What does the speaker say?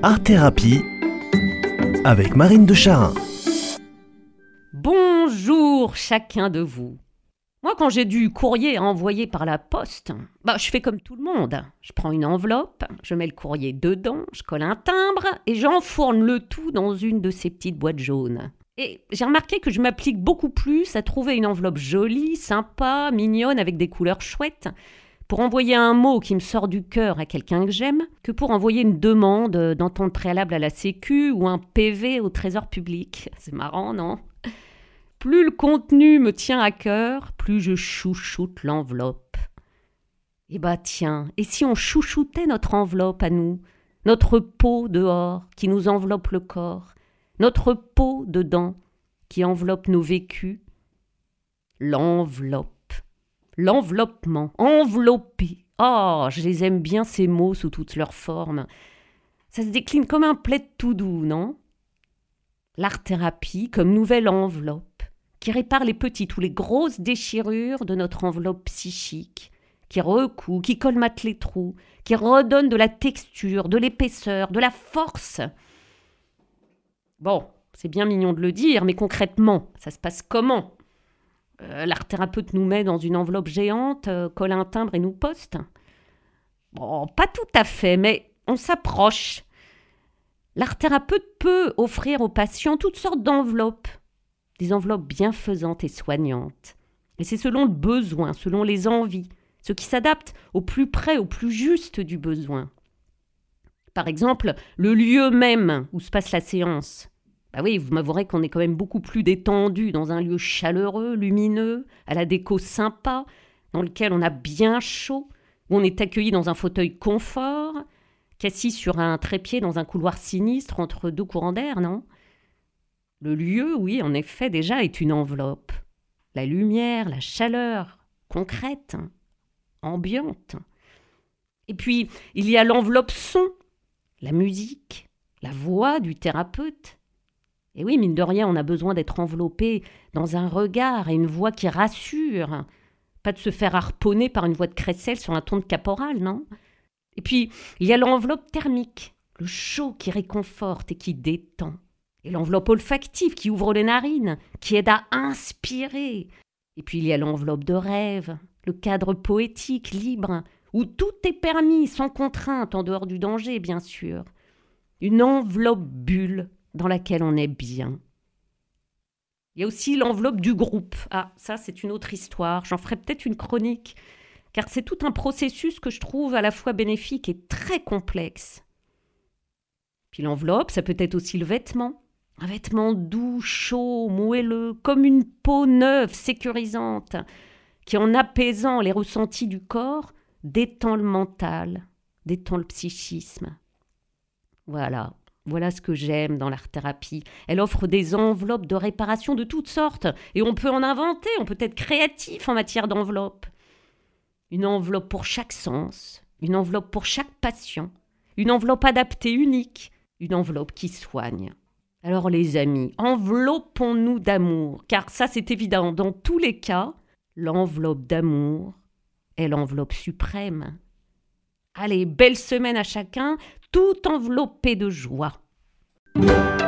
Art Thérapie avec Marine de Charin. Bonjour chacun de vous. Moi, quand j'ai du courrier à envoyer par la poste, je fais comme tout le monde. Je prends une enveloppe, je mets le courrier dedans, je colle un timbre et j'enfourne le tout dans une de ces petites boîtes jaunes. Et j'ai remarqué que je m'applique beaucoup plus à trouver une enveloppe jolie, sympa, mignonne, avec des couleurs chouettes, pour envoyer un mot qui me sort du cœur à quelqu'un que j'aime, que pour envoyer une demande d'entente préalable à la Sécu ou un PV au Trésor public. C'est marrant, non ? Plus le contenu me tient à cœur, plus je chouchoute l'enveloppe. Tiens, et si on chouchoutait notre enveloppe à nous, notre peau dehors qui nous enveloppe le corps, notre peau dedans qui enveloppe nos vécus, l'enveloppe, l'enveloppement, envelopper. Oh, je les aime bien ces mots sous toutes leurs formes. Ça se décline comme un plaid tout doux, non ? L'art-thérapie comme nouvelle enveloppe, qui répare les petites ou les grosses déchirures de notre enveloppe psychique, qui recoue, qui colmate les trous, qui redonne de la texture, de l'épaisseur, de la force. Bon, c'est bien mignon de le dire, mais concrètement, ça se passe comment ? L'art-thérapeute nous met dans une enveloppe géante, colle un timbre et nous poste ? Bon, pas tout à fait, mais on s'approche. L'art-thérapeute peut offrir aux patients toutes sortes d'enveloppes, des enveloppes bienfaisantes et soignantes. Et c'est selon le besoin, selon les envies, ce qui s'adapte au plus près, au plus juste du besoin. Par exemple, le lieu même où se passe la séance. Oui, vous m'avouerez qu'on est quand même beaucoup plus détendu dans un lieu chaleureux, lumineux, à la déco sympa, dans lequel on a bien chaud, où on est accueilli dans un fauteuil confort, qu'assis sur un trépied dans un couloir sinistre entre deux courants d'air, non ? Le lieu, oui, en effet, déjà est une enveloppe. La lumière, la chaleur, concrète, ambiante. Et puis, il y a l'enveloppe son, la musique, la voix du thérapeute. Et oui, mine de rien, on a besoin d'être enveloppé dans un regard et une voix qui rassure. Pas de se faire harponner par une voix de crécelle sur un ton de caporal, non ? Et puis, il y a l'enveloppe thermique, le chaud qui réconforte et qui détend. Et l'enveloppe olfactive qui ouvre les narines, qui aide à inspirer. Et puis, il y a l'enveloppe de rêve, le cadre poétique, libre, où tout est permis, sans contrainte, en dehors du danger, bien sûr. Une enveloppe bulle dans laquelle on est bien. Il y a aussi l'enveloppe du groupe. Ah, ça, c'est une autre histoire. J'en ferai peut-être une chronique, car c'est tout un processus que je trouve à la fois bénéfique et très complexe. Puis l'enveloppe, ça peut être aussi le vêtement. Un vêtement doux, chaud, moelleux, comme une peau neuve, sécurisante, qui en apaisant les ressentis du corps, détend le mental, détend le psychisme. Voilà ce que j'aime dans l'art-thérapie. Elle offre des enveloppes de réparation de toutes sortes, et on peut en inventer, on peut être créatif en matière d'enveloppe. Une enveloppe pour chaque sens, une enveloppe pour chaque patient, une enveloppe adaptée, unique, une enveloppe qui soigne. Alors les amis, enveloppons-nous d'amour, car ça c'est évident, dans tous les cas, l'enveloppe d'amour est l'enveloppe suprême. Allez, belle semaine à chacun, tout enveloppé de joie.